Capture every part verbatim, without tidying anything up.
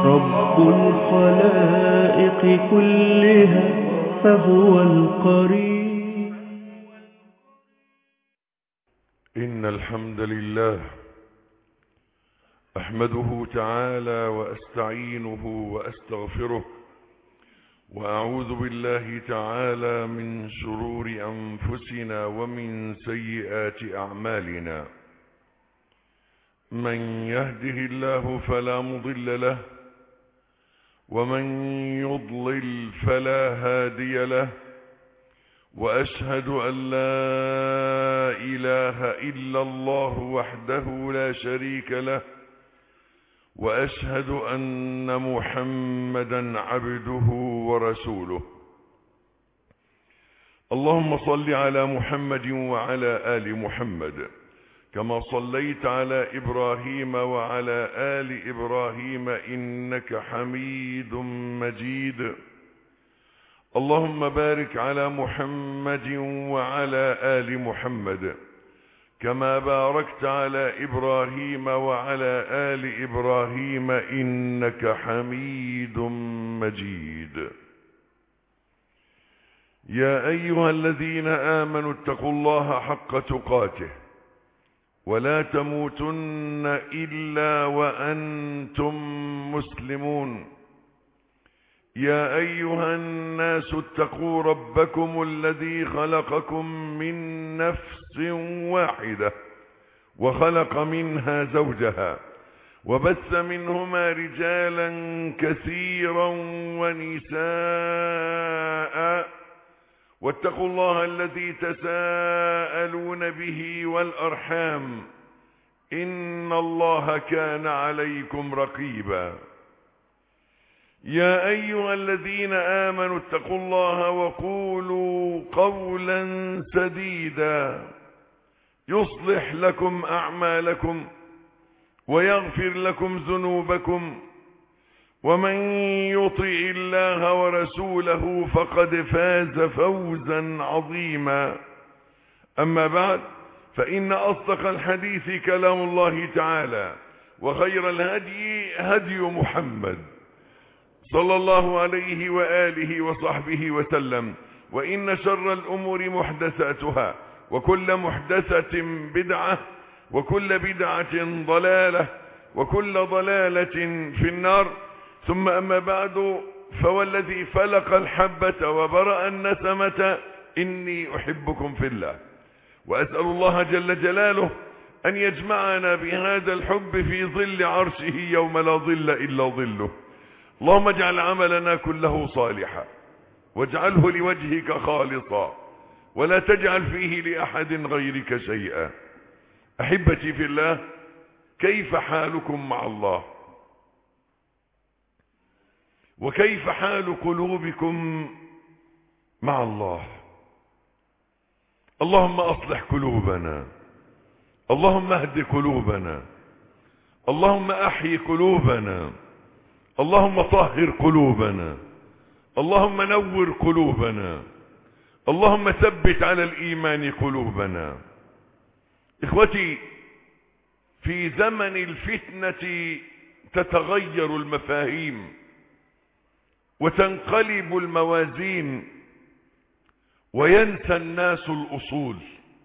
رب الخلائق كلها فهو القريب. إن الحمد لله أحمده تعالى وأستعينه وأستغفره، وأعوذ بالله تعالى من شرور أنفسنا ومن سيئات أعمالنا. من يهده الله فلا مضل له، ومن يضلل فلا هادي له، وأشهد أن لا إله إلا الله وحده لا شريك له، وأشهد أن محمدا عبده ورسوله. اللهم صل على محمد وعلى آل محمد كما صليت على إبراهيم وعلى آل إبراهيم إنك حميد مجيد. اللهم بارك على محمد وعلى آل محمد كما باركت على إبراهيم وعلى آل إبراهيم إنك حميد مجيد. يا أيها الذين آمنوا اتقوا الله حق تقاته ولا تموتن إلا وأنتم مسلمون. يا أيها الناس اتقوا ربكم الذي خلقكم من نفس واحدة وخلق منها زوجها وبث منهما رجالا كثيرا ونساء، واتقوا الله الذي تساءلون به والأرحام إن الله كان عليكم رقيبا. يا أيها الذين آمنوا اتقوا الله وقولوا قولا سديدا يصلح لكم أعمالكم ويغفر لكم ذنوبكم، ومن يطع الله ورسوله فقد فاز فوزا عظيما. أما بعد، فإن أصدق الحديث كلام الله تعالى، وخير الهدي هدي محمد صلى الله عليه وآله وصحبه وسلم، وإن شر الأمور محدثاتها، وكل محدثة بدعة، وكل بدعة ضلالة، وكل ضلالة في النار. ثم أما بعد، فوالذي فلق الحبة وبرأ النسمة إني أحبكم في الله، وأسأل الله جل جلاله أن يجمعنا بهذا الحب في ظل عرشه يوم لا ظل إلا ظله. اللهم اجعل عملنا كله صالحا، واجعله لوجهك خالصا، ولا تجعل فيه لأحد غيرك شيئا. أحبتي في الله، كيف حالكم مع الله؟ وكيف حال قلوبكم مع الله؟ اللهم أصلح قلوبنا، اللهم اهد قلوبنا، اللهم أحيي قلوبنا، اللهم طهر قلوبنا، اللهم نور قلوبنا، اللهم ثبت على الإيمان قلوبنا. إخوتي، في زمن الفتنة تتغير المفاهيم وتنقلب الموازين وينسى الناس الأصول،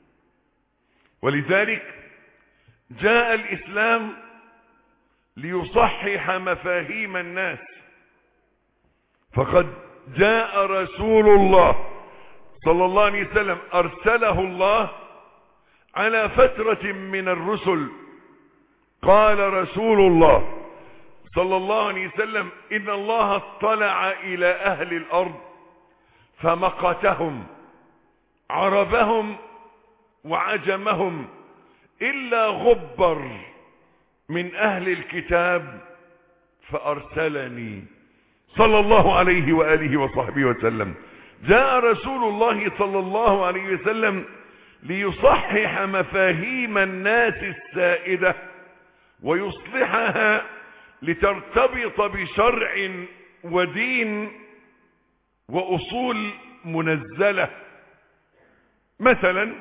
ولذلك جاء الإسلام ليصحح مفاهيم الناس. فقد جاء رسول الله صلى الله عليه وسلم أرسله الله على فترة من الرسل. قال رسول الله صلى الله عليه وسلم: إن الله اطلع إلى أهل الأرض فمقتهم عربهم وعجمهم إلا غبر من أهل الكتاب فأرسلني صلى الله عليه وآله وصحبه وسلم. جاء رسول الله صلى الله عليه وسلم ليصحح مفاهيم الناس السائدة ويصلحها لترتبط بشرع ودين وأصول منزلة. مثلا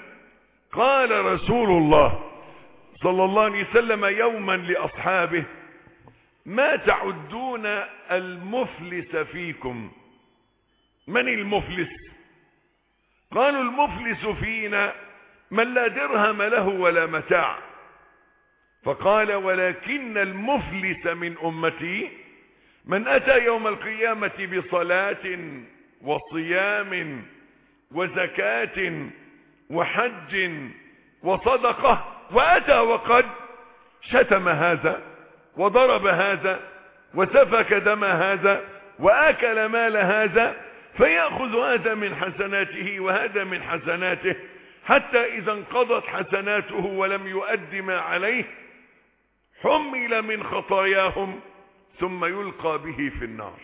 قال رسول الله صلى الله عليه وسلم يوما لأصحابه: ما تعدون المفلس فيكم؟ من المفلس؟ قالوا المفلس فينا من لا درهم له ولا متاع. فقال ولكن المفلس من أمتي من أتى يوم القيامة بصلاة وصيام وزكاة وحج وصدقة وأتى وقد شتم هذا وضرب هذا وسفك دم هذا وآكل مال هذا، فيأخذ هذا من حسناته وهذا من حسناته، حتى إذا انقضت حسناته ولم يؤد ما عليه حمل من خطاياهم ثم يلقى به في النار.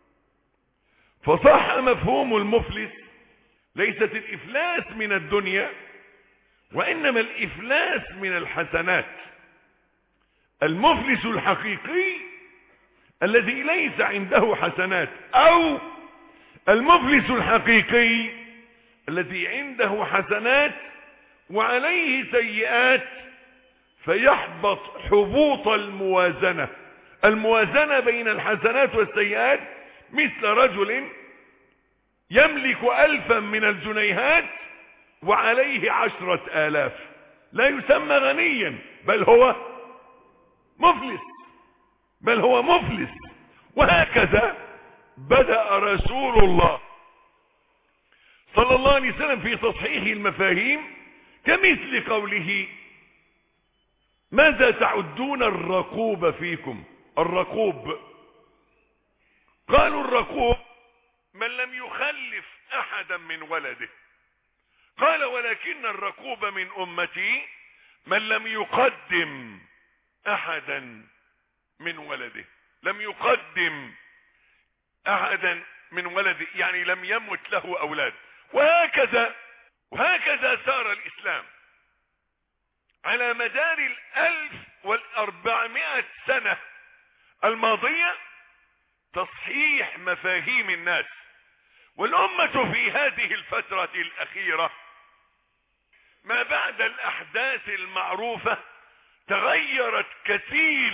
فصح مفهوم المفلس ليست الإفلاس من الدنيا، وإنما الإفلاس من الحسنات. المفلس الحقيقي الذي ليس عنده حسنات، أو المفلس الحقيقي الذي عنده حسنات وعليه سيئات، فيحبط حبوط الموازنة. الموازنة بين الحسنات والسيئات مثل رجل يملك ألفا من الجنيهات وعليه عشرة آلاف، لا يسمى غنيا، بل هو مفلس، بل هو مفلس. وهكذا بدأ رسول الله صلى الله عليه وسلم في تصحيح المفاهيم، كمثل قوله ماذا تعدون الرقوب فيكم؟ الرقوب، قالوا الرقوب من لم يخلف أحدا من ولده. قال ولكن الرقوب من أمتي من لم يقدم أحدا من ولده. لم يقدم أحدا من ولده يعني لم يمت له أولاد. وهكذا وهكذا سار الإسلام على مدار الألف والأربعمائة سنة الماضية، تصحيح مفاهيم الناس. والأمة في هذه الفترة الأخيرة ما بعد الأحداث المعروفة تغيرت كثير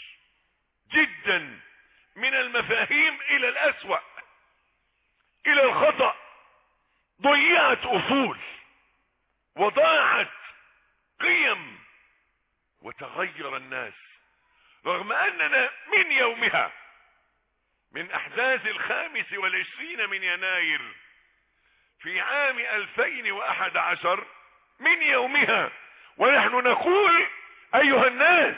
جدا من المفاهيم إلى الأسوأ، إلى الخطأ. ضيعت أصول وضاعت قيم وتغير الناس، رغم أننا من يومها، من أحداث الخامس والعشرين من يناير في عام ألفين وأحد عشر، من يومها ونحن نقول أيها الناس،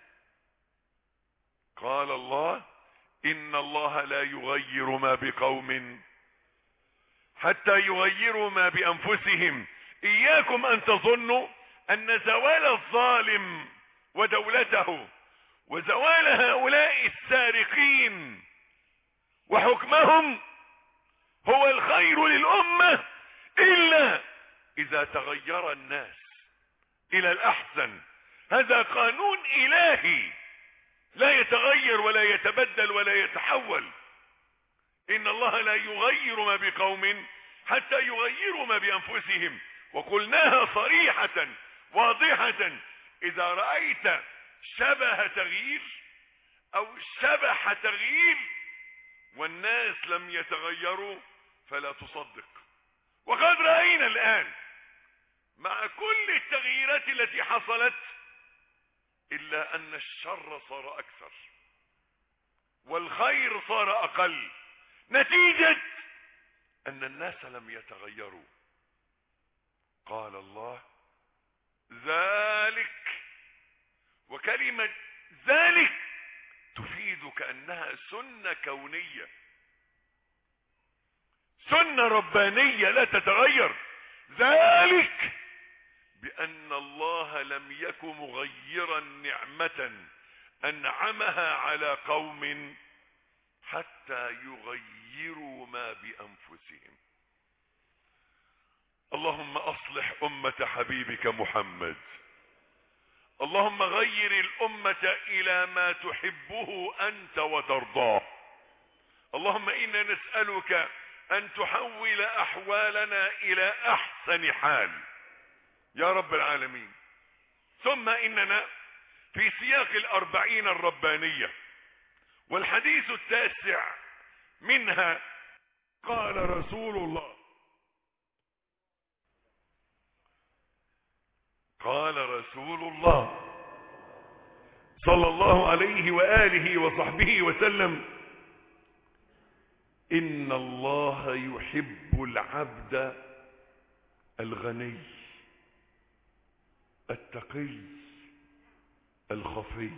قال الله إن الله لا يغير ما بقوم حتى يغيروا ما بأنفسهم. إياكم أن تظنوا أن زوال الظالم ودولته وزوال هؤلاء السارقين وحكمهم هو الخير للأمة إلا إذا تغير الناس إلى الأحسن. هذا قانون إلهي لا يتغير ولا يتبدل ولا يتحول. إن الله لا يغير ما بقوم حتى يغيروا ما بأنفسهم. وقلناها صريحة واضحة، إذا رأيت شبه تغيير أو شبح تغيير والناس لم يتغيروا فلا تصدق. وقد رأينا الآن مع كل التغييرات التي حصلت إلا أن الشر صار أكثر والخير صار أقل، نتيجة أن الناس لم يتغيروا. قال الله ذلك، وكلمة ذلك تفيد كأنها سنة كونية، سنة ربانية لا تتغير. ذلك بأن الله لم يكن مغيرا نعمة أنعمها على قوم حتى يغيروا ما بأنفسهم. اللهم أصلح أمة حبيبك محمد، اللهم غير الأمة إلى ما تحبه أنت وترضاه. اللهم إنا نسألك أن تحول أحوالنا إلى أحسن حال يا رب العالمين. ثم إننا في سياق الأربعين الربانية والحديث التاسع منها قال رسول الله قال رسول الله صلى الله عليه وآله وصحبه وسلم: إن الله يحب العبد الغني التقي الخفي.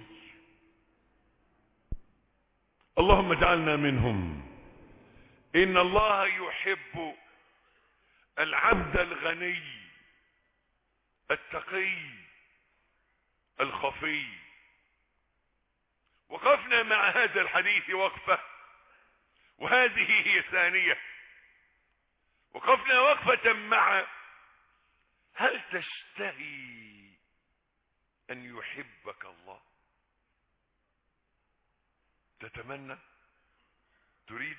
اللهم اجعلنا منهم. إن الله يحب العبد الغني التقي الخفي. وقفنا مع هذا الحديث وقفة، وهذه هي الثانية. وقفنا وقفة مع: هل تشتهي أن يحبك الله؟ تتمنى؟ تريد؟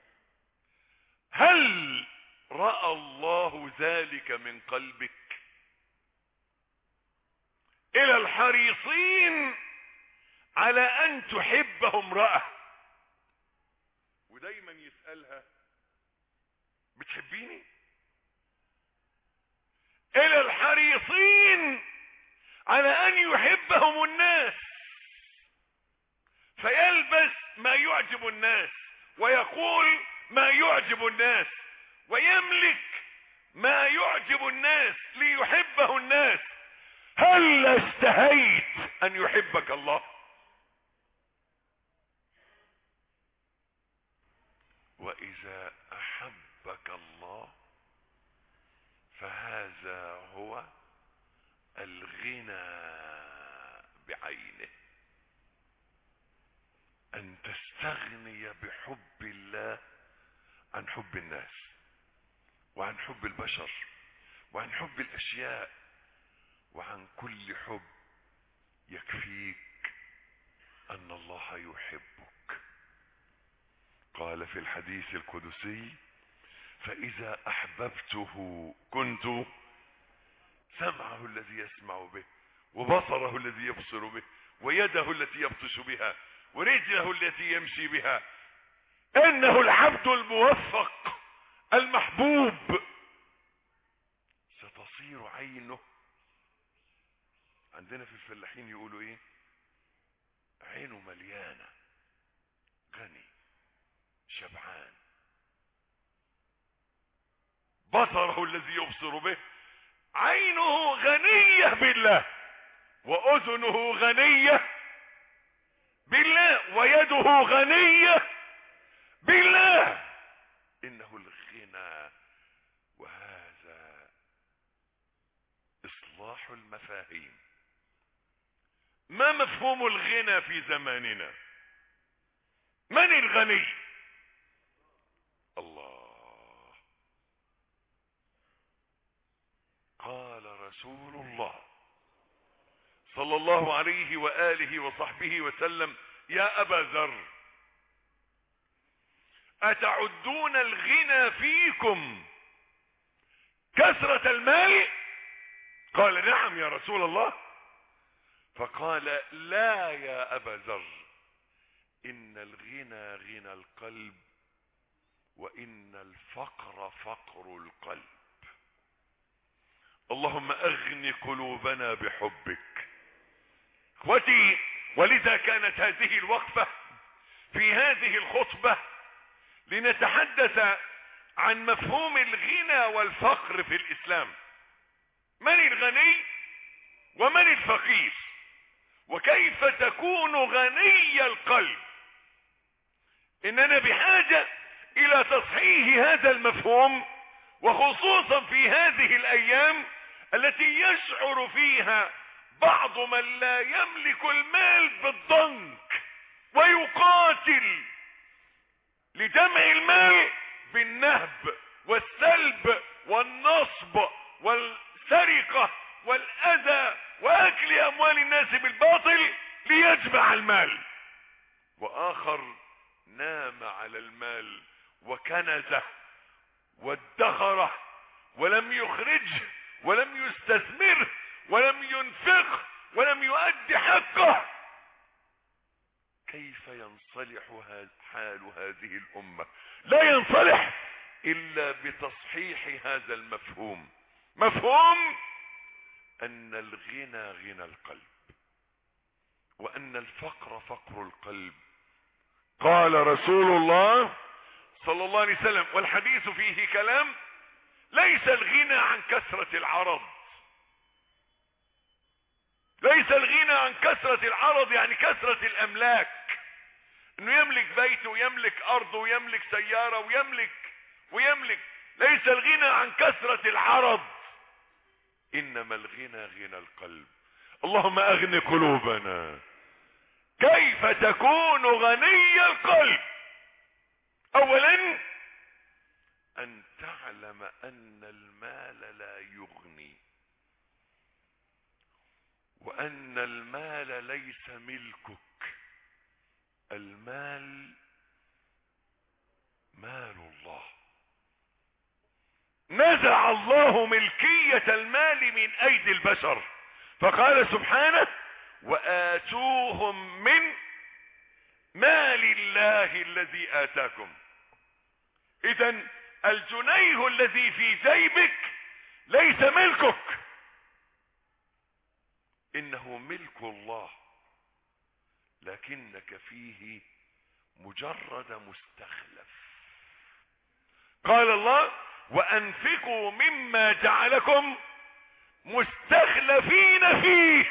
هل رأى الله ذلك من قلبك؟ إلى الحريصين على أن تحبه امرأة، ودايما يسألها: بتحبيني؟ إلى الحريصين على أن يحبهم الناس، فيلبس ما يعجب الناس، ويقول ما يعجب الناس، ويملك ما يعجب الناس ليحبه الناس. هل اشتهيت أن يحبك الله؟ وإذا أحبك الله فهذا هو الغنى بعينه، أن تستغني بحب الله عن حب الناس، وعن حب البشر، وعن حب الأشياء، وعن كل حب. يكفيك أن الله يحبك. قال في الحديث القدسي: فإذا أحببته كنت سمعه الذي يسمع به، وبصره الذي يبصر به، ويده التي يبطش بها، ورجله التي يمشي بها. إنه العبد الموفق المحبوب ستصير عينه. عندنا في الفلاحين يقولوا ايه؟ عينه مليانة، غني شبعان. بصره الذي يبصر به، عينه غنية بالله، وأذنه غنية بالله، ويده غنية بالله. إنه الغنى. وهذا إصلاح المفاهيم. ما مفهوم الغنى في زماننا؟ من الغني؟ الله. قال رسول الله صلى الله عليه وآله وصحبه وسلم: يا أبا ذر، أتعدون الغنى فيكم كثرة المال؟ قال: نعم يا رسول الله. فقال: لا يا أبا ذر، إن الغنى غنى القلب، وإن الفقر فقر القلب. اللهم أغن قلوبنا بحبك. اخوتي، ولذا كانت هذه الوقفة في هذه الخطبة لنتحدث عن مفهوم الغنى والفقر في الإسلام. من الغني ومن الفقير، وكيف تكون غني القلب. إننا بحاجة إلى تصحيح هذا المفهوم، وخصوصا في هذه الأيام التي يشعر فيها بعض من لا يملك المال بالضنك، ويقاتل لجمع المال بالنهب والسلب والنصب والسرقة والأذى وأكل أموال الناس بالباطل ليجمع المال. وآخر نام على المال وكنزه وادخره، ولم يخرجه، ولم يستثمره، ولم ينفقه، ولم يؤدي حقه. كيف ينصلح حال هذه الأمة؟ لا ينصلح إلا بتصحيح هذا المفهوم، مفهوم أن الغنى غنى القلب، وأن الفقر فقر القلب. قال رسول الله صلى الله عليه وسلم، والحديث فيه كلام: ليس الغنى عن كثرة العرض، ليس الغنى عن كثرة العرض يعني كثرة الأملاك، انه يملك بيته ويملك ارضه ويملك سيارة ويملك ويملك ليس الغنى عن كثرة العرض، انما الغنى غنى القلب. اللهم اغن قلوبنا. كيف تكون غني القلب؟ اولا ان تعلم ان المال لا يغني، وان المال ليس ملكك. المال مال الله، نزع الله ملكية المال من ايدي البشر، فقال سبحانه: وآتوهم من مال الله الذي آتاكم. اذن الجنيه الذي في جيبك ليس ملكك، انه ملك الله، لكنك فيه مجرد مستخلف. قال الله: وانفقوا مما جعلكم مستخلفين فيه.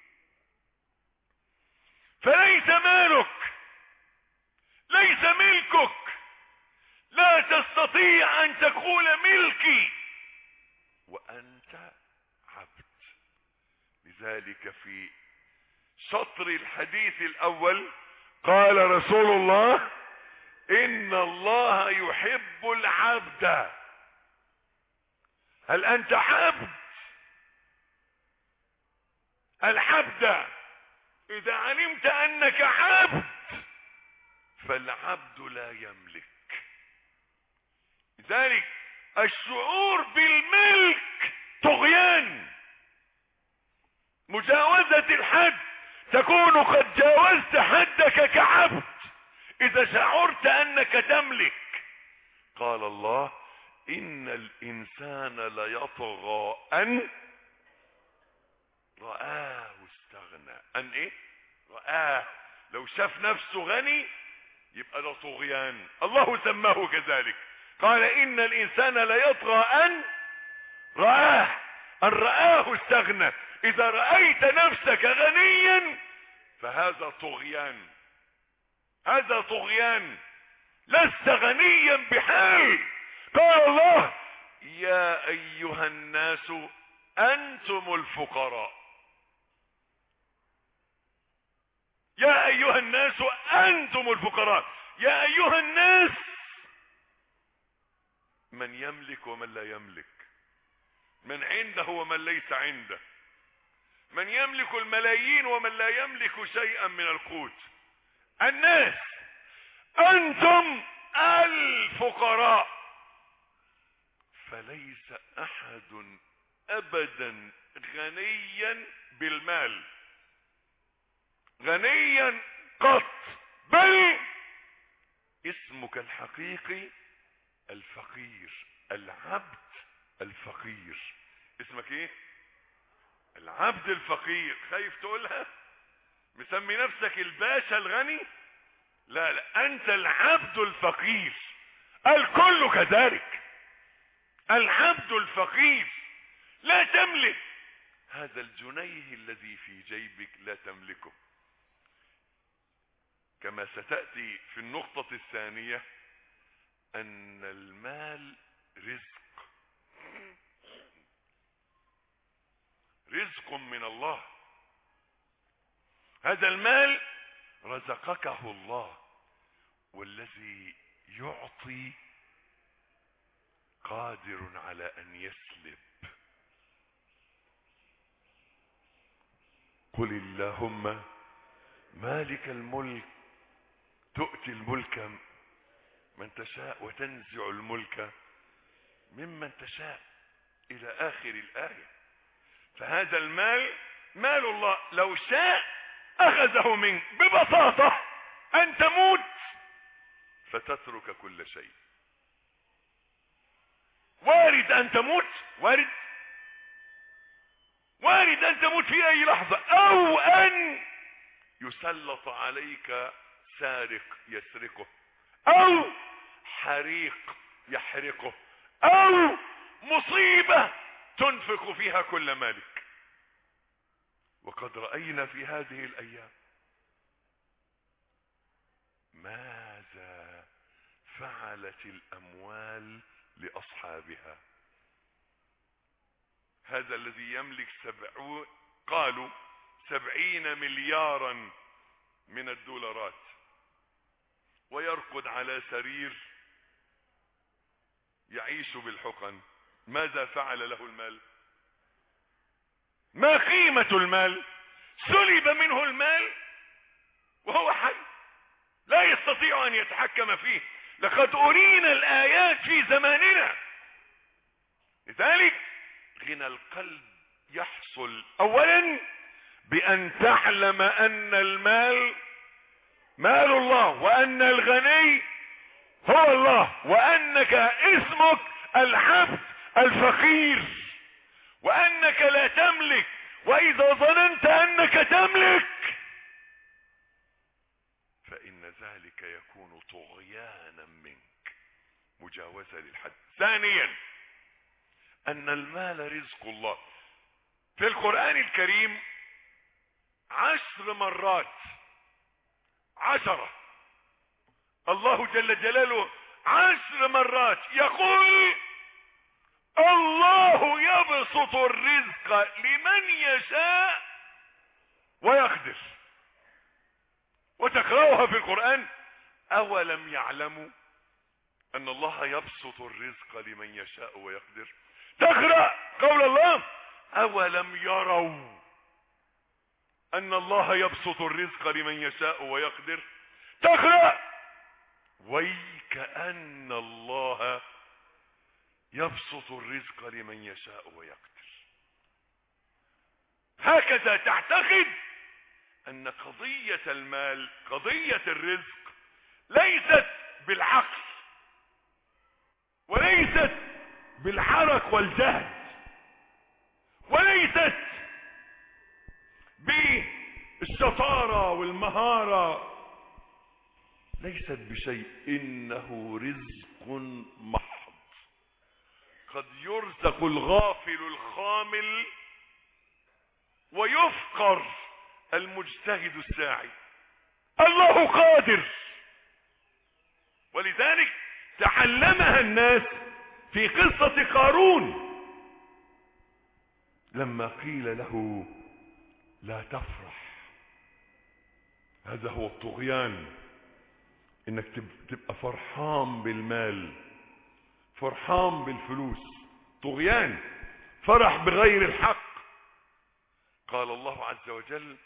فليس مالك، ليس ملكك، لا تستطيع ان تقول ملكي وانت عبد. لذلك في شطر الحديث الاول قال رسول الله: ان الله يحب العبد. هل انت عبد؟ العبد اذا علمت انك عبد فالعبد لا يملك. لذلك الشعور بالملك طغيان، مجاوزة الحد، تكون قد جاوزت حدك كعبد اذا شعرت انك تملك. قال الله: ان الانسان ليطغى ان رآه استغنى. ان ايه؟ رآه. لو شاف نفسه غني يبقى ده طغيان، الله سماه كذلك. قال: ان الانسان ليطغى ان رآه، ان رآه استغنى. اذا رأيت نفسك غنيا فهذا طغيان، هذا طغيان، لست غنيا بحال. قال الله: يا ايها الناس انتم الفقراء. يا ايها الناس انتم الفقراء. يا ايها الناس، من يملك ومن لا يملك، من عنده ومن ليس عنده، من يملك الملايين ومن لا يملك شيئا من القوت. الناس انتم الفقراء. فليس احد ابدا غنيا بالمال، غنيا قط، بل اسمك الحقيقي الفقير، العبد الفقير. اسمك ايه؟ العبد الفقير. خايف تقولها؟ مسمي نفسك الباشا الغني؟ لا لا، انت العبد الفقير. الكل كذلك، العبد الفقير. لا تملك هذا الجنيه الذي في جيبك، لا تملكه. كما ستأتي في النقطة الثانية ان المال رزق، رزق من الله. هذا المال رزقكه الله، والذي يعطي قادر على ان يسلب. قل اللهم مالك الملك تؤتي الملك من تشاء وتنزع الملك ممن تشاء، الى اخر الايه. فهذا المال مال الله، لو شاء اخذه منك ببساطة ان تموت فتترك كل شيء. وارد ان تموت، وارد وارد ان تموت في اي لحظة، او ان يسلط عليك سارق يسرقه، او حريق يحرقه، او مصيبة تنفق فيها كل مالك. وقد رأينا في هذه الايام ماذا فعلت الاموال لاصحابها. هذا الذي يملك سبعون قالوا سبعين مليارا من الدولارات ويرقد على سرير يعيش بالحقن، ماذا فعل له المال؟ ما قيمة المال؟ سلب منه المال وهو حي لا يستطيع ان يتحكم فيه. لقد أرينا الآيات في زماننا. لذلك غنى القلب يحصل اولا بان تعلم ان المال مال الله، وان الغني هو الله، وانك اسمك العبد الفقير، وانك لا تملك، واذا ظننت انك تملك فان ذلك يكون طغيانا منك، مجاوزة للحد. ثانيا ان المال رزق الله. في القرآن الكريم عشر مرات، عشرة، الله جل جلاله عشر مرات يقول الله يبسط الرزق لمن يشاء ويقدر. وتقرأها في القرآن اولم يعلموا ان الله يبسط الرزق لمن يشاء ويقدر. تقرأ قول الله اولم يروا ان الله يبسط الرزق لمن يشاء ويقدر. تقرأ ويكأن الله يبسط الرزق لمن يشاء ويقدر. هكذا تعتقد ان قضية المال، قضية الرزق ليست بالعقل وليست بالحرق والجهد وليست بالشطارة والمهارة، ليست بشيء، انه رزق محض. قد يرزق الغافل الخامل ويفقر المجتهد الساعي. الله قادر. ولذلك تعلمها الناس في قصة قارون لما قيل له لا تفرح. هذا هو الطغيان، انك تبقى فرحان بالمال، فرحان بالفلوس، طغيان، فرح بغير الحق. قال الله عز وجل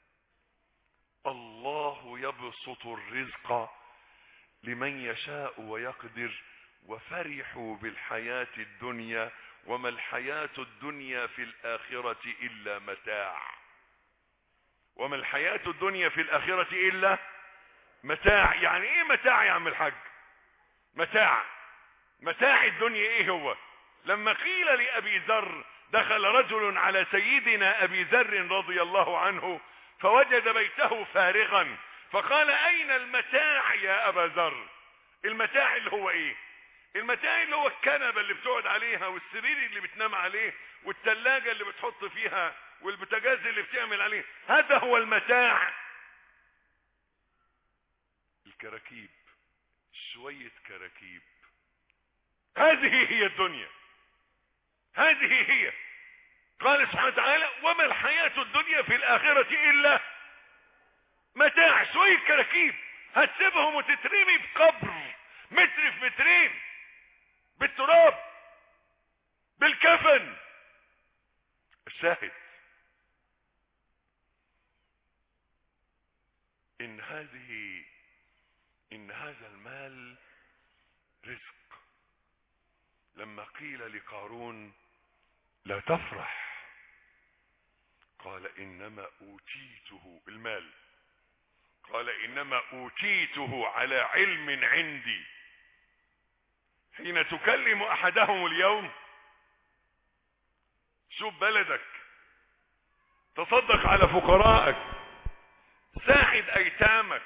الله يبسط الرزق لمن يشاء ويقدر وفرحوا بالحياة الدنيا وما الحياة الدنيا في الآخرة إلا متاع. وما الحياة الدنيا في الآخرة إلا متاع. يعني ايه متاع يا عم الحاج؟ متاع متاع الدنيا ايه هو؟ لما قيل لأبي ذر دخل رجل على سيدنا أبي ذر رضي الله عنه فوجد بيته فارغا، فقال اين المتاع يا أبا ذر؟ المتاع اللي هو ايه؟ المتاع اللي هو الكنبة اللي بتقعد عليها، والسرير اللي بتنام عليه، والتلاجة اللي بتحط فيها، والبوتاجاز اللي بتعمل عليه. هذا هو المتاع. الكراكيب، شوية كراكيب، هذه هي الدنيا، هذه هي. قال سبحانه وتعالى وما الحياة الدنيا في الآخرة إلا متاع. شوية كراكيب هتسيبهم وتترمي في قبر متر في مترين، بالتراب، بالكفن. الشاهد ان هذه ان هذا المال رزق. لما قيل لقارون لا تفرح قال انما اوتيته المال قال انما اوتيته على علم عندي. حين تكلم احدهم اليوم شوف بلدك، تصدق على فقرائك، ساعد ايتامك،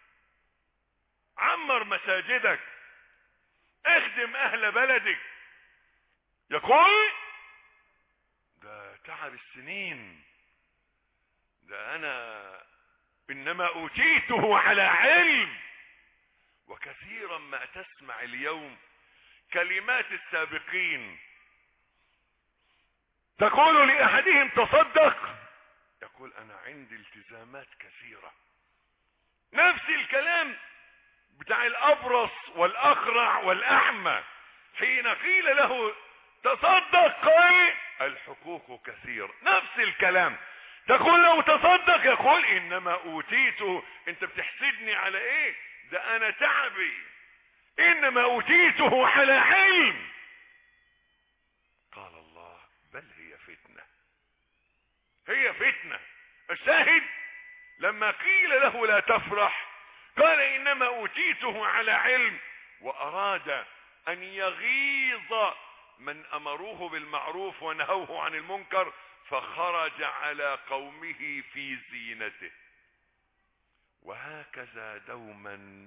عمر مساجدك، اخدم اهل بلدك، يقول ده تعب السنين، ده انا انما اوتيته على علم. وكثيرا ما تسمع اليوم كلمات السابقين تقول لاحدهم تصدق، يقول انا عندي التزامات كثيرة. نفس الكلام بتاع الابرص والاقرع والاعمى، حين قيل له تصدق قال الحقوق كثير. نفس الكلام، تقول له تصدق يقول انما اوتيته. انت بتحسدني على ايه؟ ده انا تعبي، انما اوتيته على علم. قال الله بل هي فتنة، هي فتنة. الشاهد لما قيل له لا تفرح قال انما اوتيته على علم، واراد ان يغيظ من امروه بالمعروف ونهوه عن المنكر، فخرج على قومه في زينته. وهكذا دوما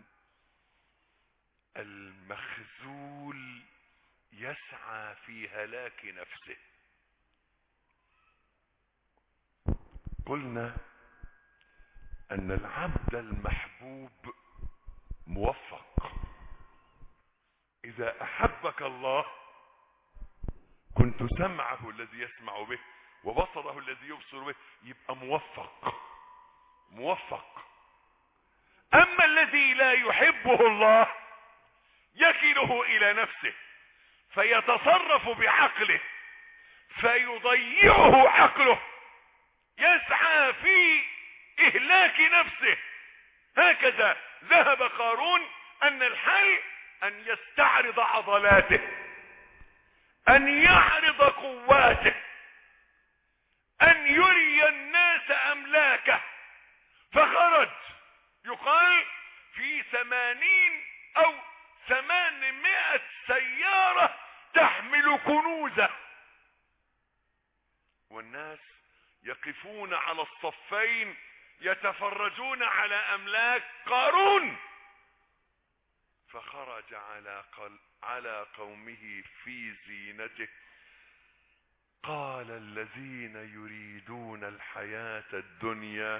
المخذول يسعى في هلاك نفسه. قلنا ان العبد المحبوب موفق. اذا احبك الله كنت سمعه الذي يسمع به وبصره الذي يبصر به، يبقى موفق موفق. اما الذي لا يحبه الله يكله الى نفسه فيتصرف بعقله فيضيعه عقله، يسعى في اهلاك نفسه. هكذا ذهب قارون ان الحل ان يستعرض عضلاته، ان يعرض قواته، ان يري الناس املاكه. فخرج يقال في ثمانين او ثمانمائة سيارة تحمل كنوزه، والناس يقفون على الصفين يتفرجون على املاك قارون. فخرج على قل على قومه في زينته. قال الذين يريدون الحياة الدنيا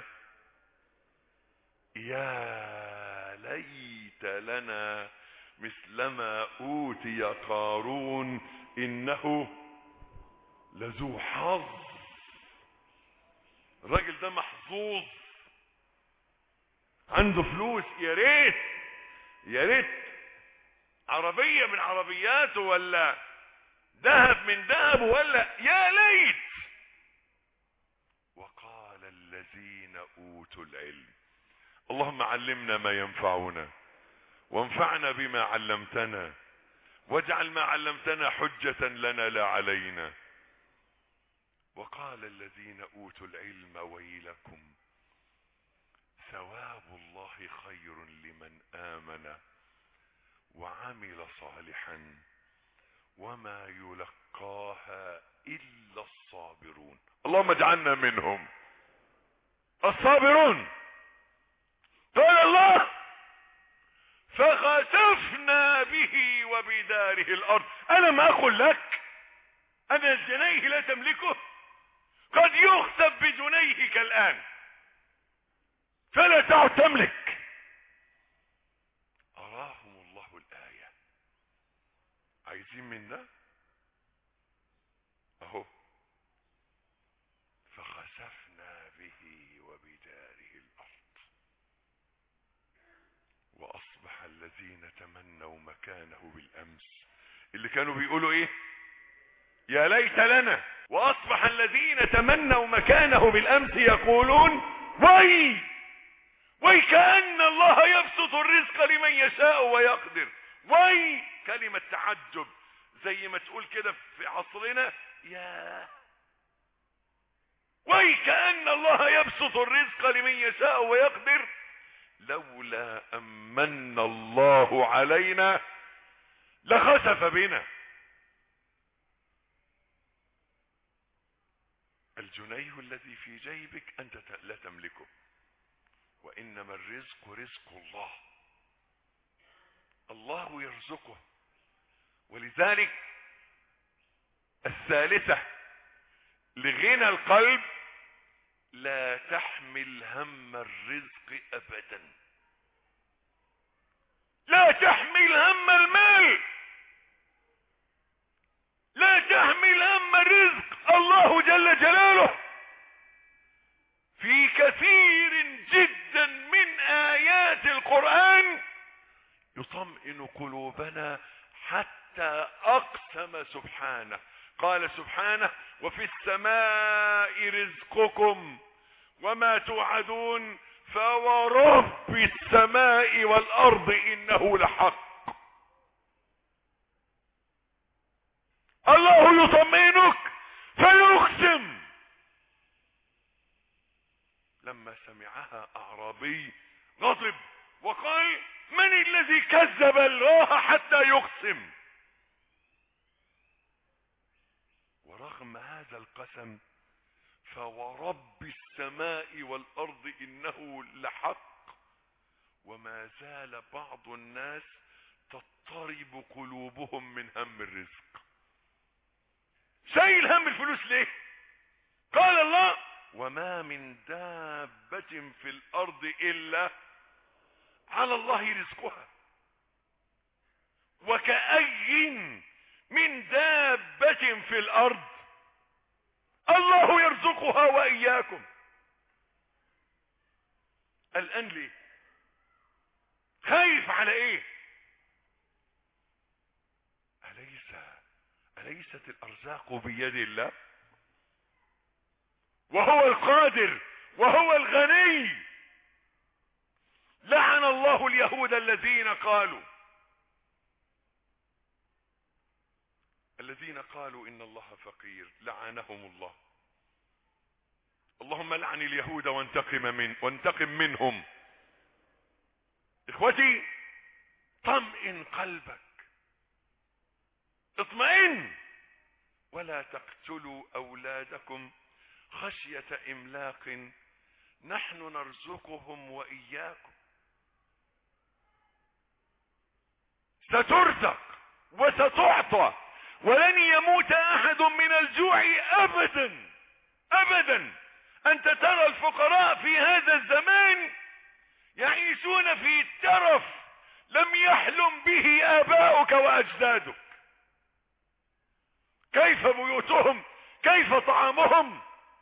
يا ليت لنا مثلما اوتي قارون انه لذو حظ. الراجل ده محظوظ، عنده فلوس، يا ريت يا ريت عربية من عربياته ولا ذهب من ذهب ولا يا ليت. وقال الذين اوتوا العلم اللهم علمنا ما ينفعنا وانفعنا بما علمتنا واجعل ما علمتنا حجة لنا لا علينا. وقال الذين اوتوا العلم ويلكم ثواب الله خير لمن آمن وعمل صالحا وما يلقاها إلا الصابرون. اللهم اجعلنا منهم الصابرون. قال الله فخسفنا به وبداره الأرض. ألم أقل لك أن الجنيه لا تملكه؟ قد يخسف بجنيهك الآن فلا تعد تملك. أراهم الله الآية. عايزين منا أهو فخسفنا به وبداره الأرض وأصبح الذين تمنوا مكانه بالأمس، اللي كانوا بيقولوا إيه يا ليت لنا، وأصبح الذين تمنوا مكانه بالأمس يقولون وي وي كأن الله يبسط الرزق لمن يشاء ويقدر. وي كلمة تعجب، زي ما تقول كده في عصرنا يا وي كأن الله يبسط الرزق لمن يشاء ويقدر لولا أمن الله علينا لخسف بنا. الجنيه الذي في جيبك أنت لا تملكه، وإنما الرزق رزق الله، الله يرزقه. ولذلك الثالثة لغنى القلب: لا تحمل هم الرزق أبدا، لا تحمل هم المال، لا تحمل هم الرزق. الله جل جلاله في كثير جدا من آيات القرآن يطمئن قلوبنا، حتى أقسم سبحانه، قال سبحانه: وفي السماء رزقكم وما توعدون فورب السماء والأرض إنه لحق. الله يطمئنك فيقسم. لما سمعها أعرابي غضب وقال: من الذي كذب الله حتى يقسم؟ ورغم هذا القسم: فورب السماء والأرض إنه لحق. وما زال بعض الناس تضطرب قلوبهم من هم الرزق. شايل هم الفلوس ليه؟ قال الله: وما من دابة في الأرض إلا على الله رزقها. وكأي من دابة في الأرض الله يرزقها وإياكم. الآن ليه؟ خايف على ايه؟ أليس أليست الأرزاق بيد الله؟ وهو القادر وهو الغني. لعن الله اليهود الذين قالوا الذين قالوا إن الله فقير، لعنهم الله. اللهم لعن اليهود وانتقم من وانتقم منهم. اخوتي، طمئن قلبك، اطمئن. ولا تقتلوا أولادكم خشية إملاق نحن نرزقهم وإياكم. سترزق وستعطى، ولن يموت أحد من الجوع أبدا أبدا. أنت ترى الفقراء في هذا الزمان يعيشون في ترف لم يحلم به آباؤك وأجدادك. كيف بيوتهم؟ كيف طعامهم؟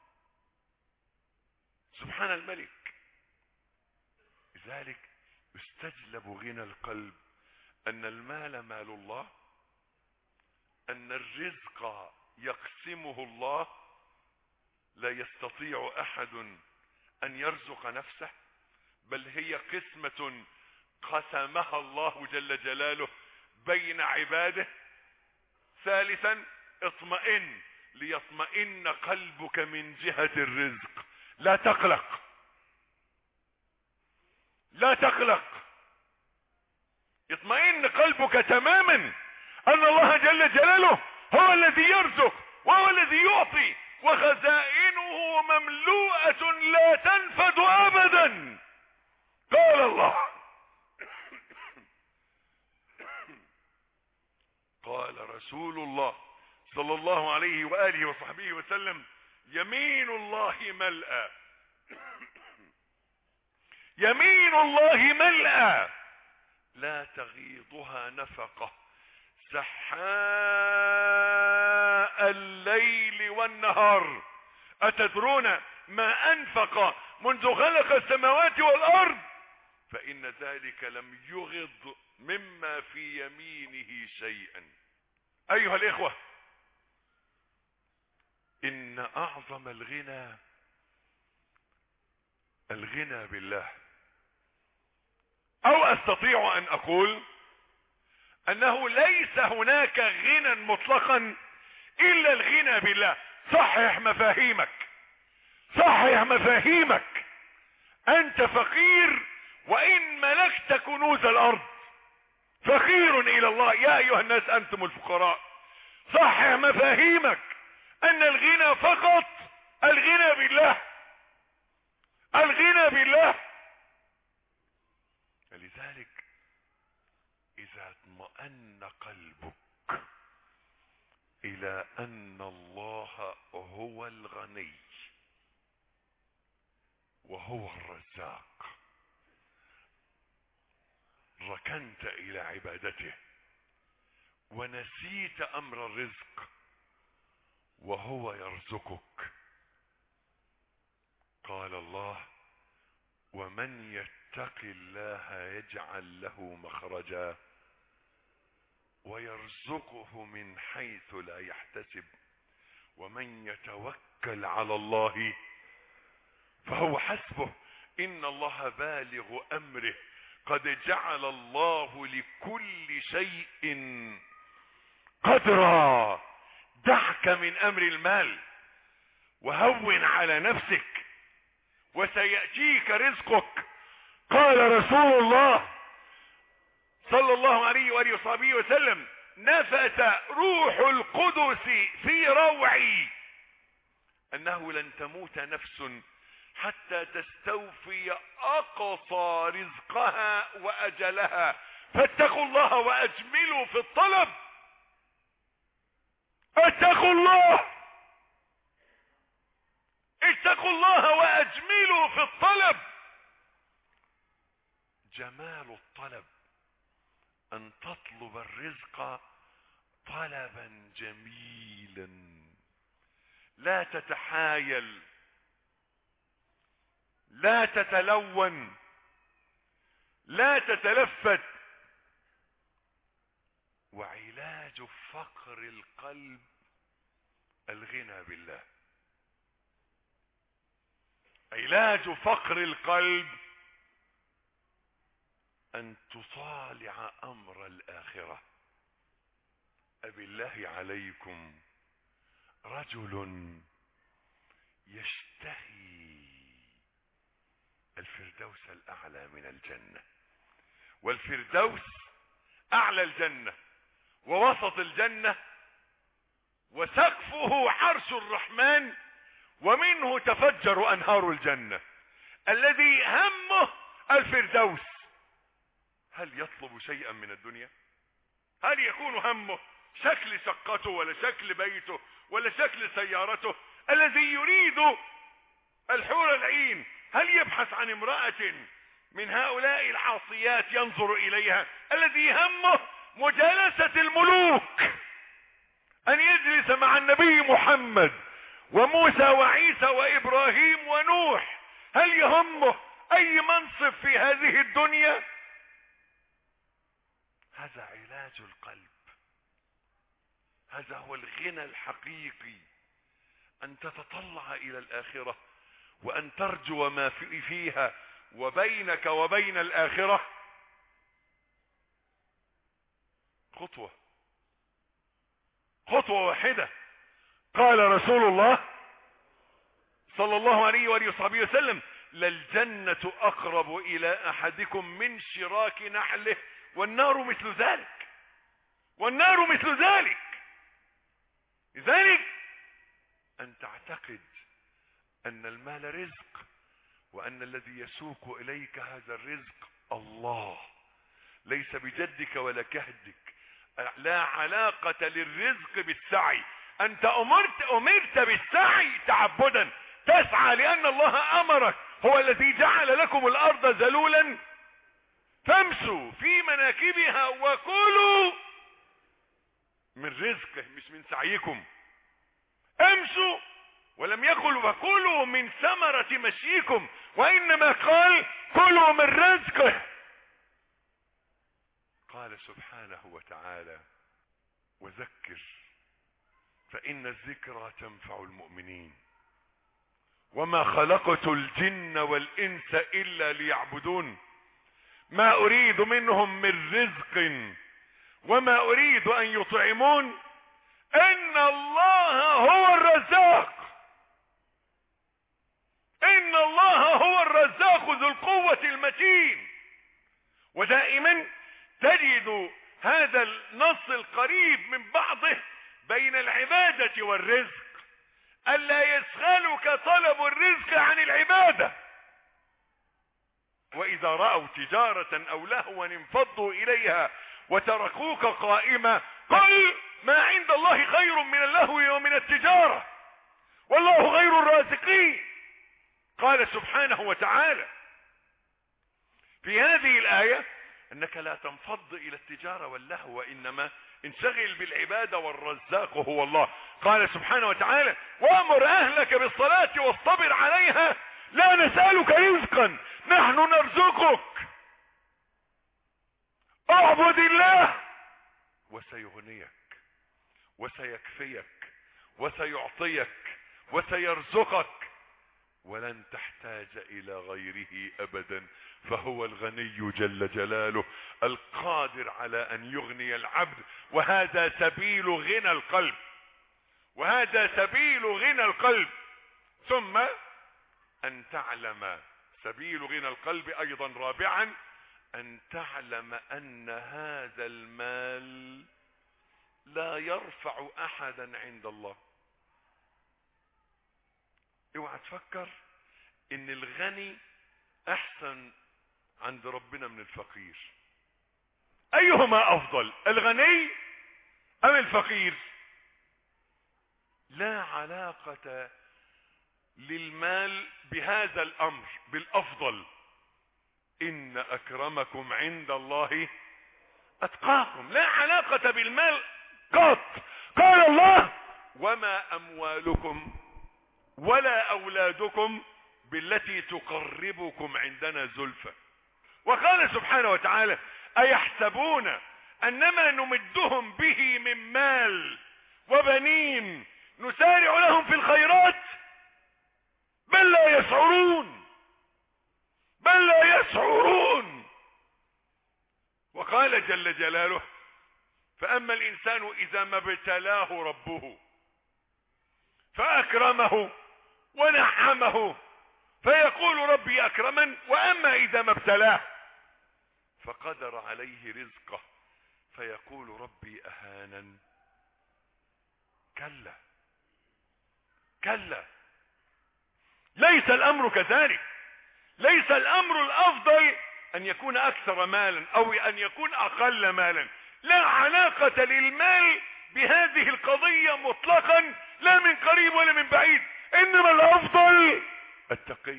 سبحان الملك. لذلك يستجلب غنى القلب أن المال مال الله، أن الرزق يقسمه الله، لا يستطيع أحد أن يرزق نفسه، بل هي قسمة قسمها الله جل جلاله بين عباده. ثالثا: اطمئن، ليطمئن قلبك من جهة الرزق. لا تقلق، لا تقلق، اطمئن قلبك تماما أن الله جل جلاله هو الذي يرزق وهو الذي يعطي، وخزائنه مملوءة لا تنفد أبدا. قال الله قال رسول الله صلى الله عليه وآله وصحبه وسلم: يمين الله ملأى، يمين الله ملأى لا تغيضها نفقة، سحاء الليل والنهار. أتدرون ما أنفق منذ خلق السماوات والأرض؟ فإن ذلك لم يغض مما في يمينه شيئا. أيها الإخوة، إن أعظم الغنى الغنى بالله، أو أستطيع أن أقول أنه ليس هناك غنى مطلقا إلا الغنى بالله. صحح مفاهيمك، صحح مفاهيمك. أنت فقير وإن ملكت كنوز الأرض فقير إلى الله. يا أيها الناس أنتم الفقراء. صحح مفاهيمك أن الغنى فقط الغنى بالله، الغنى بالله. لذلك إذا اطمأن قلبك إلى أن الله هو الغني وهو الرزاق، ركنت إلى عبادته ونسيت أمر الرزق وهو يرزقك. قال الله: ومن يتق الله يجعل له مخرجا ويرزقه من حيث لا يحتسب ومن يتوكل على الله فهو حسبه إن الله بالغ أمره قد جعل الله لكل شيء قدرا. دعك من أمر المال وهون على نفسك وسيأتيك رزقك. قال رسول الله صلى الله عليه وآله وصحبه وسلم: نفث روح القدس في روعي أنه لن تموت نفس حتى تستوفي أقصى رزقها وأجلها، فاتقوا الله وأجملوا في الطلب. اتقوا الله، اتقوا الله وأجملوا في الطلب. جمال الطلب أن تطلب الرزق طلبا جميلا، لا تتحايل، لا تتلون، لا تتلفت. وعلاج فقر القلب الغنى بالله. علاج فقر القلب أن تطالع أمر الآخرة. أبالله عليكم رجل يشتهي الفردوس الأعلى من الجنة، والفردوس أعلى الجنة ووسط الجنة وسقفه عرش الرحمن ومنه تفجر أنهار الجنة. الذي همه الفردوس هل يطلب شيئا من الدنيا؟ هل يكون همه شكل شقته ولا شكل بيته ولا شكل سيارته؟ الذي يريد الحور العين هل يبحث عن امرأة من هؤلاء العاصيات ينظر إليها؟ الذي همه مجالسة الملوك، أن يجلس مع النبي محمد وموسى وعيسى وإبراهيم ونوح. هل يهمه أي منصب في هذه الدنيا؟ هذا علاج القلب، هذا هو الغنى الحقيقي، أن تتطلع إلى الآخرة وأن ترجو ما في فيها. وبينك وبين الآخرة خطوة، خطوة واحدة. قال رسول الله صلى الله عليه وآله وصحبه وسلم: للجنة أقرب إلى أحدكم من شراك نعله والنار مثل ذلك، والنار مثل ذلك. لذلك أن تعتقد أن المال رزق، وأن الذي يسوق إليك هذا الرزق الله، ليس بجدك ولا كهدك. لا علاقة للرزق بالسعي. أنت أمرت أمرت بالسعي تعبدا، تسعى لأن الله أمرك. هو الذي جعل لكم الأرض ذلولا فامشوا في مناكبها وكلوا من رزقه، مش من سعيكم. امشوا، ولم يقل وكلوا من ثمرة مشيكم، وإنما قال كلوا من رزقه. قال سبحانه وتعالى: وذكر فإن الذكرى تنفع المؤمنين وما خلقت الجن والإنس إلا ليعبدون ما أريد منهم من رزق وما أريد أن يطعمون إن الله هو الرزاق، إن الله هو الرزاق ذو القوة المتين. ودائما تجد هذا النص القريب من بعضه بين العبادة والرزق، ألا يشغلك طلب الرزق عن العبادة. وإذا رأوا تجارة أو لهوا انفضوا إليها وتركوك قائمة، قل ما عند الله خير من اللهو ومن التجارة والله غير الرازقين. قال سبحانه وتعالى في هذه الآية أنك لا تنفض إلى التجارة واللهو، وإنما انشغل بالعبادة والرزاق هو الله. قال سبحانه وتعالى وأمر أهلك بالصلاة واصطبر عليها لا نسألك رزقا نحن نرزقك اعبد الله وسيغنيك وسيكفيك وسيعطيك وسيرزقك ولن تحتاج إلى غيره أبدا، فهو الغني جل جلاله القادر على أن يغني العبد. وهذا سبيل غنى القلب، وهذا سبيل غنى القلب. ثم أن تعلم سبيل غنى القلب أيضا رابعا أن تعلم أن هذا المال لا يرفع أحدا عند الله. اوعى تفكر ان الغني احسن عند ربنا من الفقير. ايهما افضل، الغني ام الفقير؟ لا علاقة للمال بهذا الامر بالافضل. ان اكرمكم عند الله اتقاكم، لا علاقة بالمال قط. قال الله وما اموالكم ولا اولادكم بالتي تقربكم عندنا زلفى. وقال سبحانه وتعالى ايحسبون انما نمدهم به من مال وبنين نسارع لهم في الخيرات بل لا يشعرون بل لا يشعرون. وقال جل جلاله فاما الانسان اذا ما ابتلاه ربه فاكرمه ونعمه فيقول ربي اكرمن، واما اذا ما ابتلاه فقدر عليه رزقه فيقول ربي اهانن. كلا كلا، ليس الامر كذلك. ليس الامر الافضل ان يكون اكثر مالا او ان يكون اقل مالا. لا علاقة للمال بهذه القضية مطلقا، لا من قريب ولا من بعيد. انما الافضل التقي.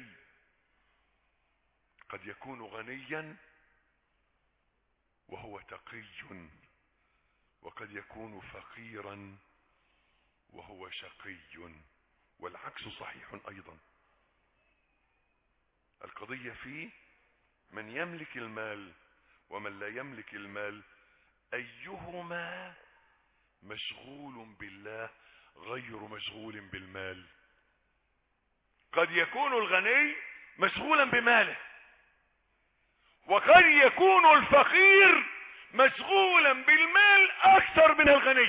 قد يكون غنيا وهو تقي، وقد يكون فقيرا وهو شقي، والعكس صحيح ايضا. القضية في من يملك المال ومن لا يملك المال، ايهما مشغول بالله غير مشغول بالمال. قد يكون الغني مشغولا بماله، وقد يكون الفقير مشغولا بالمال اكثر من الغني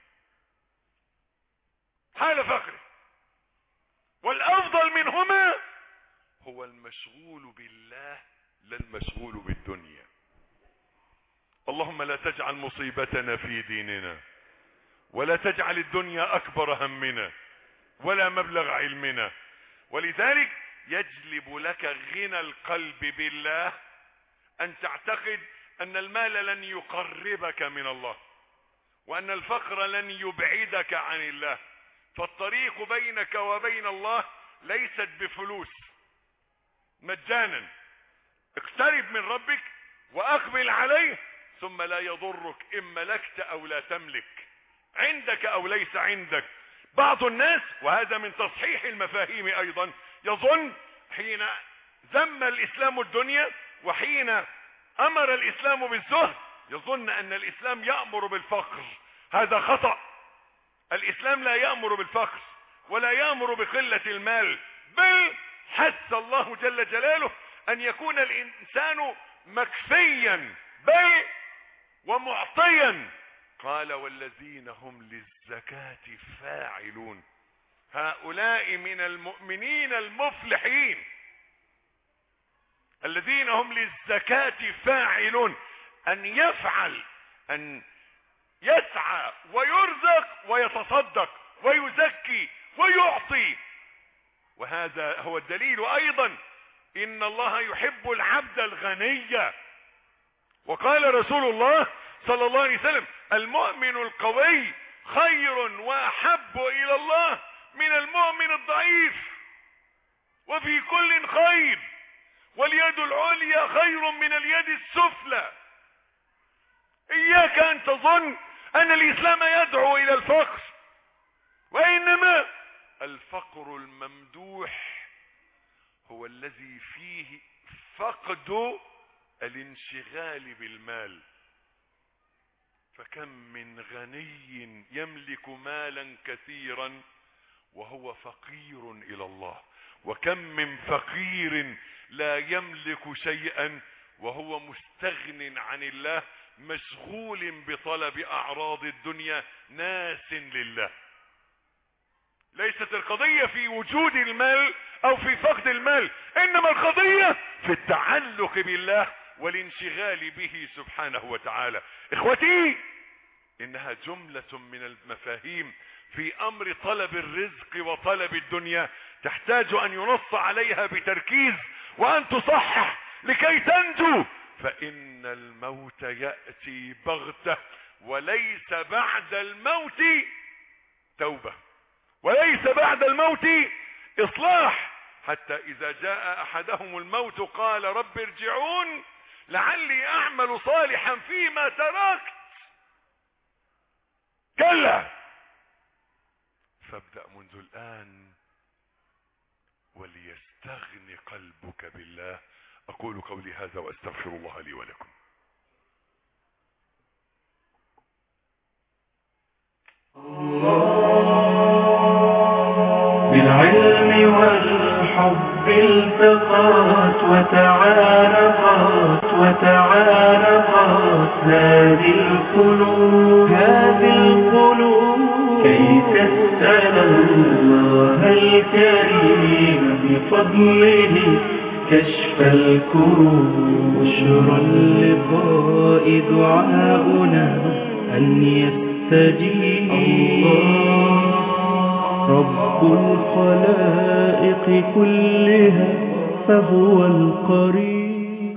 حال فقره. والافضل منهما هو المشغول بالله لا المشغول بالدنيا. اللهم لا تجعل مصيبتنا في ديننا، ولا تجعل الدنيا اكبر همنا ولا مبلغ علمنا. ولذلك يجلب لك غنى القلب بالله ان تعتقد ان المال لن يقربك من الله، وان الفقر لن يبعدك عن الله. فالطريق بينك وبين الله ليست بفلوس مجانا. اقترب من ربك واقبل عليه، ثم لا يضرك ان ملكت او لا تملك، عندك او ليس عندك. بعض الناس، وهذا من تصحيح المفاهيم ايضا، يظن حين ذم الاسلام الدنيا وحين امر الاسلام بالزهد يظن ان الاسلام يأمر بالفقر. هذا خطأ. الاسلام لا يأمر بالفقر ولا يأمر بقلة المال، بل حث الله جل جلاله ان يكون الانسان مكفيا بل ومعطيا. قال والذين هم للزكاة فاعلون، هؤلاء من المؤمنين المفلحين. الذين هم للزكاة فاعلون، أن يفعل، أن يسعى ويرزق ويتصدق ويزكي ويعطي. وهذا هو الدليل أيضا إن الله يحب العبد الغني. وقال رسول الله صلى الله عليه وسلم: المؤمن القوي خير وأحب إلى الله من المؤمن الضعيف، وفي كل خير، واليد العليا خير من اليد السفلى. إياك أن تظن أن الإسلام يدعو إلى الفقر، وإنما الفقر الممدوح هو الذي فيه فقد الانشغال بالمال. فكم من غني يملك مالا كثيرا وهو فقير إلى الله، وكم من فقير لا يملك شيئا وهو مستغن عن الله، مشغول بطلب أعراض الدنيا ناس لله. ليست القضية في وجود المال أو في فقد المال، إنما القضية في التعلق بالله والانشغال به سبحانه وتعالى. إخوتي، إنها جملة من المفاهيم في أمر طلب الرزق وطلب الدنيا تحتاج أن ينص عليها بتركيز وأن تصحح لكي تنجو. فإن الموت يأتي بغتة، وليس بعد الموت توبة، وليس بعد الموت إصلاح. حتى إذا جاء أحدهم الموت قال: رب ارجعون لعلي أعمل صالحا فيما تركت. كلا، فابدأ منذ الآن وليستغن قلبك بالله. أقول قولي هذا وأستغفر الله لي ولكم. بالعلم والحب التقات وتعارفات وتعارفات هذه القلوب هذه القلوب كي تسأل الله الكريم بفضله كشف الكروب. بشرى اللقاء دعاؤنا أن يستجيب رب الخلائق كلها فهو القريب.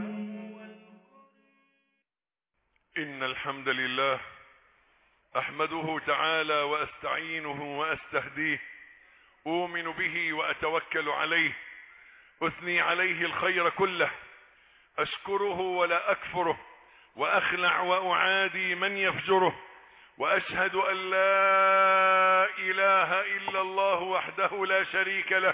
إن الحمد لله أحمده تعالى وأستعينه وأستهديه، أؤمن به وأتوكل عليه، أثني عليه الخير كله، أشكره ولا أكفره، وأخلع وأعادي من يفجره، وأشهد أن لا إله إلا الله وحده لا شريك له،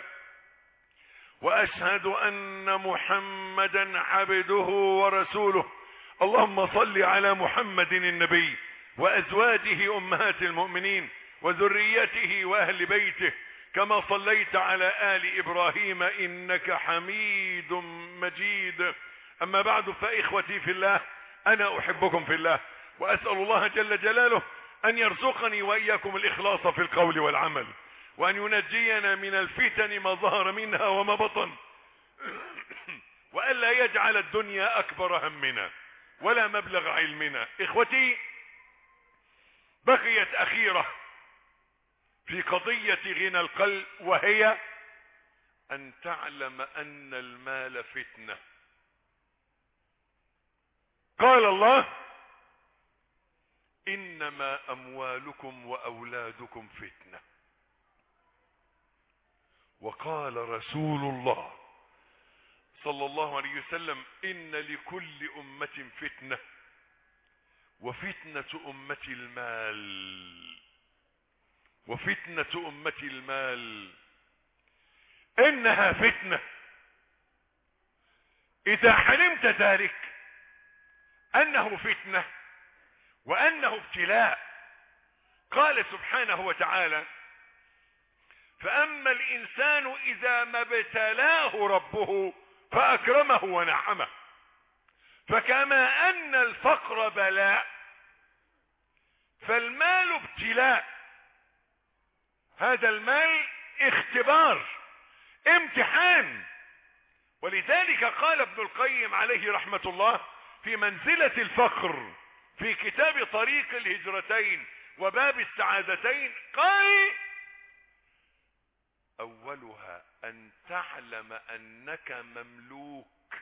وأشهد أن محمدا عبده ورسوله. اللهم صل على محمد النبي وأزواجه أمهات المؤمنين وذريته وأهل بيته، كما صليت على آل إبراهيم إنك حميد مجيد. أما بعد، فإخوتي في الله، أنا أحبكم في الله، وأسأل الله جل جلاله أن يرزقني وإياكم الإخلاص في القول والعمل، وأن ينجينا من الفتن ما ظهر منها وما بطن، وألا يجعل الدنيا أكبر همنا ولا مبلغ علمنا. إخوتي، بقيت أخيرة في قضية غنى القلب، وهي أن تعلم أن المال فتنة. قال الله: إنما أموالكم وأولادكم فتنة. وقال رسول الله صلى الله عليه وسلم: إن لكل أمة فتنة، وفتنة أمة المال، وفتنة أمة المال إنها فتنة. إذا علمت ذلك أنه فتنة وأنه ابتلاء، قال سبحانه وتعالى: فأما الإنسان إذا ما ابتلاه ربه فأكرمه ونعمه. فكما أن الفقر بلاء، فالمال ابتلاء. هذا المال اختبار، امتحان، ولذلك قال ابن القيم عليه رحمة الله في منزلة الفقر في كتاب طريق الهجرتين وباب السعادتين، قال: أولها أن تعلم أنك مملوك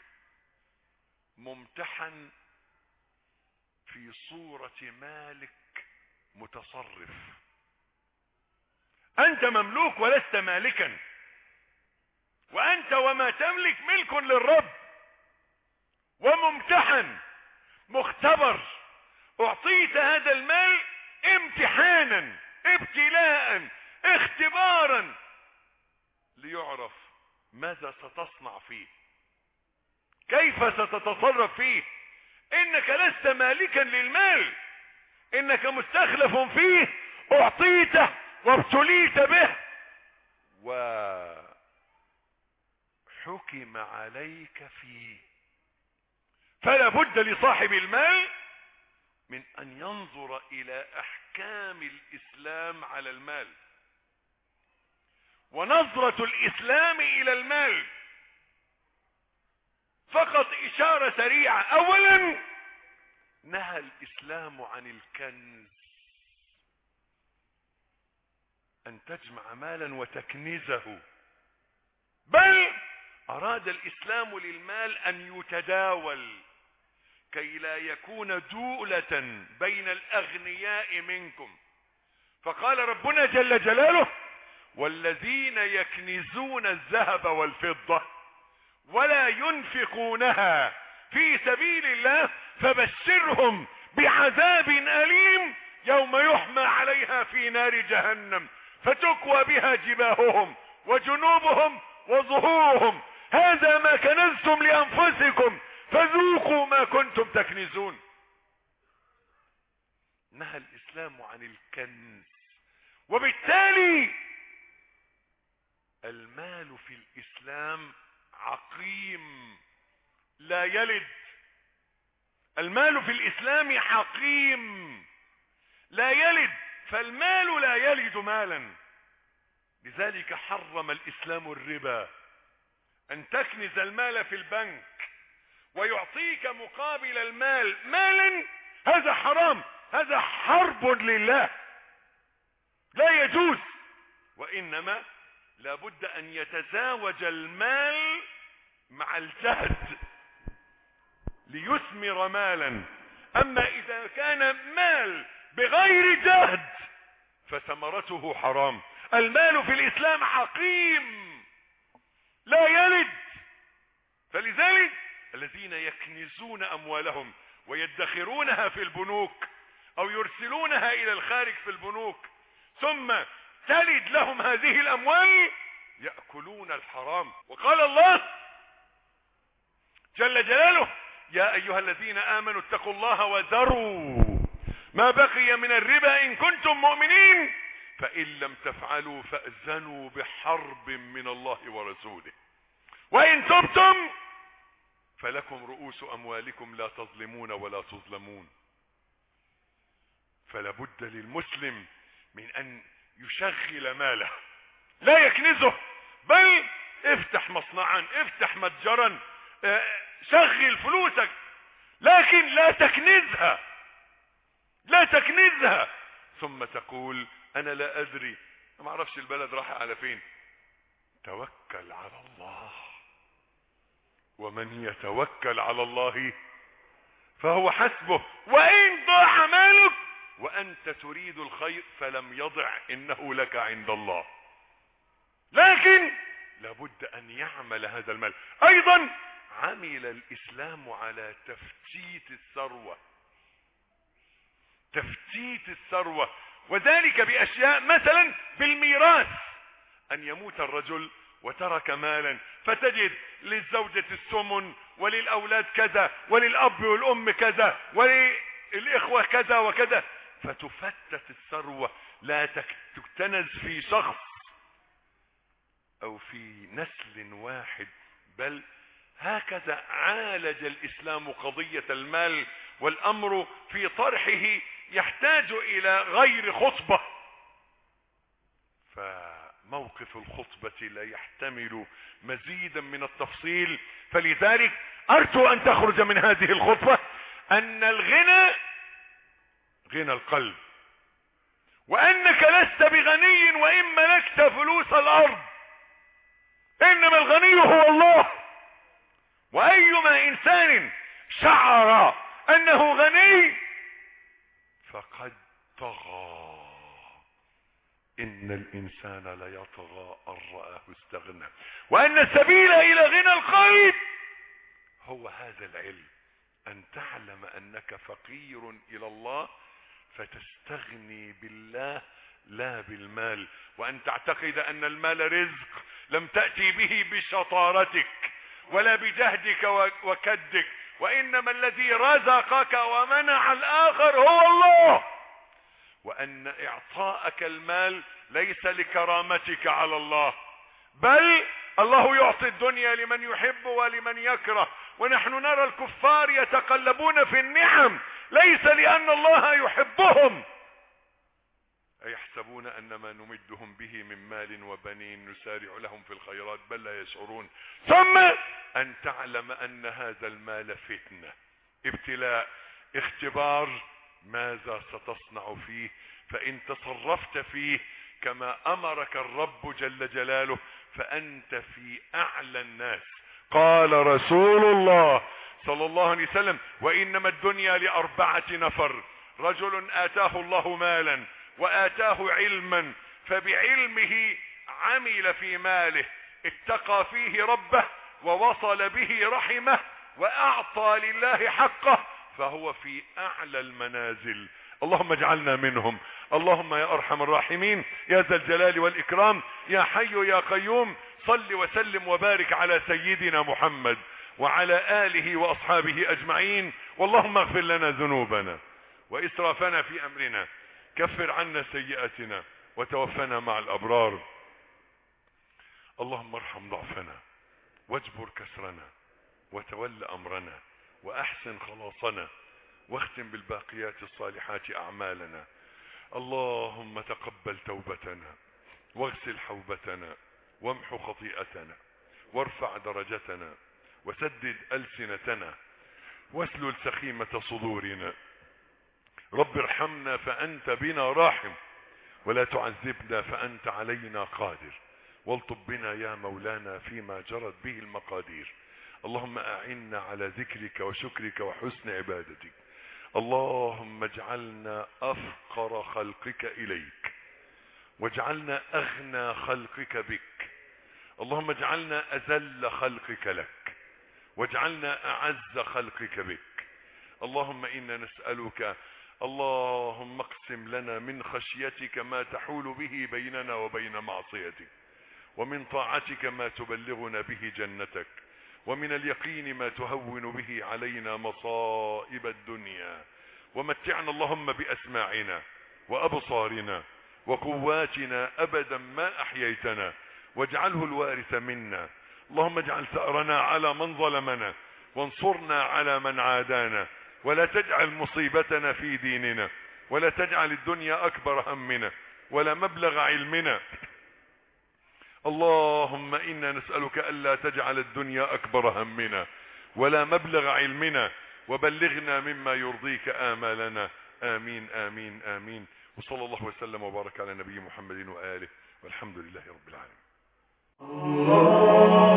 ممتحن في صورة مالك متصرف. أنت مملوك ولست مالكا، وأنت وما تملك ملك للرب، وممتحن مختبر. أعطيت هذا المال امتحانا ابتلاء اختبارا ليعرف ماذا ستصنع فيه، كيف ستتصرف فيه. انك لست مالكا للمال، انك مستخلف فيه، اعطيته وابتليت به وحكم عليك فيه. فلا بد لصاحب المال من ان ينظر الى احكام الاسلام على المال ونظرة الاسلام الى المال. فقط اشارة سريعة. اولا، نهى الاسلام عن الكنز، ان تجمع مالا وتكنزه، بل اراد الاسلام للمال ان يتداول كي لا يكون دولة بين الاغنياء منكم. فقال ربنا جل جلاله: والذين يكنزون الذهب والفضة ولا ينفقونها في سبيل الله فبشرهم بعذاب أليم يوم يحمى عليها في نار جهنم فتكوى بها جباههم وجنوبهم وظهورهم هذا ما كنزتم لأنفسكم فذوقوا ما كنتم تكنزون. نهى الإسلام عن الكنز، وبالتالي المال في الإسلام عقيم لا يلد. المال في الإسلام حقيم لا يلد، فالمال لا يلد مالا. لذلك حرم الإسلام الربا، أن تكنز المال في البنك ويعطيك مقابل المال مالا، هذا حرام، هذا حرب لله، لا يجوز. وإنما لابد أن يتزاوج المال مع الجهد ليثمر مالا. أما إذا كان مال بغير جهد فثمرته حرام. المال في الإسلام حقيم لا يلد. فلذلك الذين يكنزون أموالهم ويدخرونها في البنوك أو يرسلونها إلى الخارج في البنوك ثم تلد لهم هذه الأموال يأكلون الحرام. وقال الله جل جلاله: يا أيها الذين آمنوا اتقوا الله وذروا ما بقي من الربا إن كنتم مؤمنين فإن لم تفعلوا فأذنوا بحرب من الله ورسوله وإن تبتم فلكم رؤوس أموالكم لا تظلمون ولا تظلمون. فلا بد للمسلم من أن يشغل ماله، لا يكنزه، بل افتح مصنعا، افتح متجرا، شغل فلوسك، لكن لا تكنزها، لا تكنزها ثم تقول أنا لا أدري، ما أعرفش البلد راح على فين. توكل على الله، ومن يتوكل على الله فهو حسبه. وإن ضاع مالك وأنت تريد الخير فلم يضع، إنه لك عند الله. لكن لابد أن يعمل هذا المال. أيضا عمل الإسلام على تفتيت الثروة، تفتيت الثروة، وذلك بأشياء، مثلا بالميراث، أن يموت الرجل وترك مالا فتجد للزوجة الثمن وللأولاد كذا وللأب والأم كذا وللإخوة كذا وكذا، فتفتت الثروة، لا تكتنز في شخص أو في نسل واحد، بل هكذا عالج الإسلام قضية المال، والأمر في طرحه يحتاج إلى غير خطبة. موقف الخطبة لا يحتمل مزيدا من التفصيل، فلذلك أرجو أن تخرج من هذه الخطبة أن الغنى غنى القلب، وأنك لست بغني وإن ملكت فلوس الأرض، إنما الغني هو الله. وأيما إنسان شعر أنه غني فقد طغى. إن الإنسان ليطغى أن رآه استغنى، وأن السبيل إلى غنى القلب هو هذا العلم، أن تعلم أنك فقير إلى الله فتستغني بالله لا بالمال، وأن تعتقد أن المال رزق لم تأتي به بشطارتك ولا بجهدك وكدك، وإنما الذي رزقك ومنع الآخر هو الله، وأن إعطاءك المال ليس لكرامتك على الله، بل الله يعطي الدنيا لمن يحب ولمن يكره، ونحن نرى الكفار يتقلبون في النعم ليس لأن الله يحبهم. أيحسبون أن ما نمدهم به من مال وبنين نسارع لهم في الخيرات بل لا يشعرون. ثم أن تعلم أن هذا المال فتنة، ابتلاء، اختبار، ماذا ستصنع فيه؟ فإن تصرفت فيه كما أمرك الرب جل جلاله فأنت في أعلى الناس. قال رسول الله صلى الله عليه وسلم: وإنما الدنيا لأربعة نفر، رجل آتاه الله مالا وآتاه علما فبعلمه عمل في ماله، اتقى فيه ربه ووصل به رحمه وأعطى لله حقه، فهو في أعلى المنازل. اللهم اجعلنا منهم. اللهم يا أرحم الراحمين يا ذا الجلال والإكرام يا حي يا قيوم، صل وسلم وبارك على سيدنا محمد وعلى آله وأصحابه أجمعين. واللهم اغفر لنا ذنوبنا وإسرافنا في أمرنا، كفر عنا سيئاتنا وتوفنا مع الأبرار. اللهم ارحم ضعفنا واجبر كسرنا وتول أمرنا وأحسن خلاصنا واختم بالباقيات الصالحات أعمالنا. اللهم تقبل توبتنا واغسل حوبتنا وامحو خطيئتنا وارفع درجتنا وسدد ألسنتنا واسلل سخيمة صدورنا. رب ارحمنا فأنت بنا راحم، ولا تعذبنا فأنت علينا قادر، والطب بنا يا مولانا فيما جرت به المقادير. اللهم أعنا على ذكرك وشكرك وحسن عبادتك. اللهم اجعلنا أفقر خلقك إليك، واجعلنا أغنى خلقك بك. اللهم اجعلنا أذل خلقك لك، واجعلنا أعز خلقك بك. اللهم إنا نسألك اللهم اقسم لنا من خشيتك ما تحول به بيننا وبين معصيتك، ومن طاعتك ما تبلغنا به جنتك، ومن اليقين ما تهون به علينا مصائب الدنيا. ومتعنا اللهم بأسماعنا وأبصارنا وقواتنا أبدا ما أحييتنا، واجعله الوارث منا. اللهم اجعل ثأرنا على من ظلمنا وانصرنا على من عادانا، ولا تجعل مصيبتنا في ديننا، ولا تجعل الدنيا أكبر همنا ولا مبلغ علمنا. اللهم إنا نسألك ألا تجعل الدنيا أكبر همنا ولا مبلغ علمنا، وبلغنا مما يرضيك آمالنا. آمين آمين آمين. وصلى الله وسلم وبارك على نبي محمد وآله، والحمد لله رب العالمين.